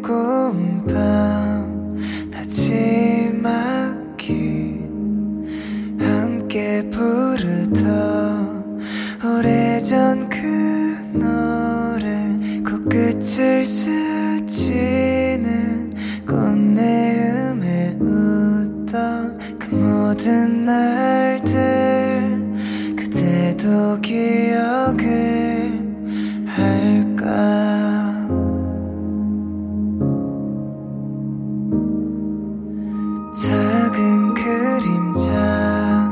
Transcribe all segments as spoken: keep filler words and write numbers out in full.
즐거운 밤 나지막히 함께 부르던 오래전 그 노래 코끝을 스치는 꽃내음에 웃던 그 모든 날들 그대도 기억을 할까. 작은 그림자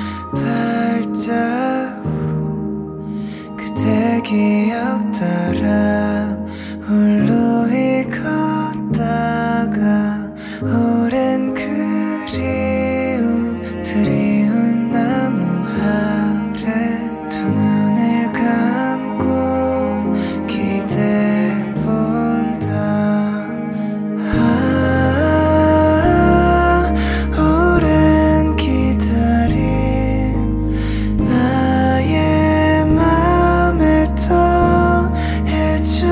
발자국 그대 기억 따라 홀로이 걷다가 오랜 그리움 드리운 나무 아래 두 눈을 감고 기대본다. 아, 오랜 기다림 나의 맘에 더해줘.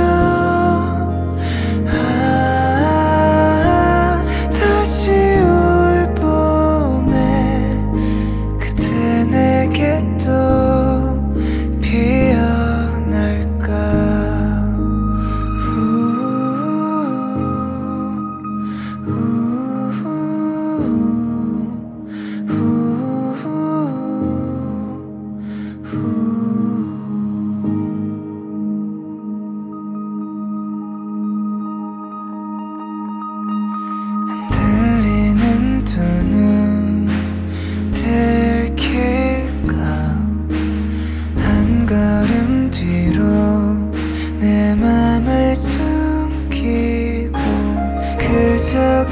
아, 다시 올 봄에 그대 내게 또 피어날까. 우, 우, 우, 우, 우. 흔들리는 두 눈 들킬까. 한 걸음 뒤로 내 맘을 숨기고 그저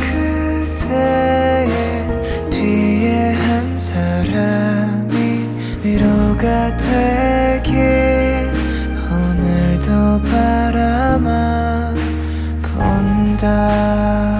그대의 뒤에 한 사람이 위로가 되길 오늘도 바라만 본다.